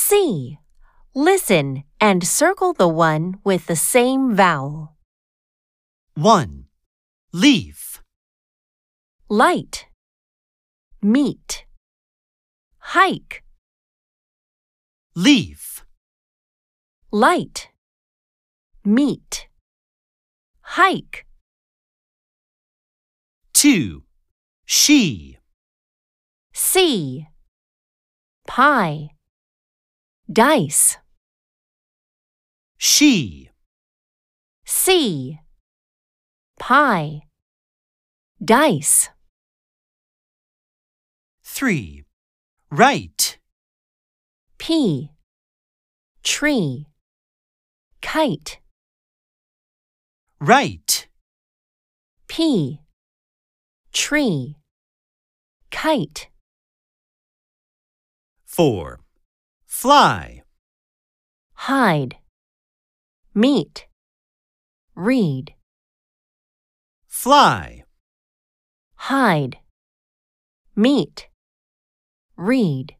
C. Listen and circle the one with the same vowel. 1. Leaf. Light. Meet. Hike. Leaf. Light. Meet. Hike. 2. She. C. Pie. Dice. She. C. Pie. Dice. 3. Right. P. Tree. Kite. Right. P. Tree. Kite. 4. Fly. Hide. Meet. Read. Fly. Hide. Meet. Read.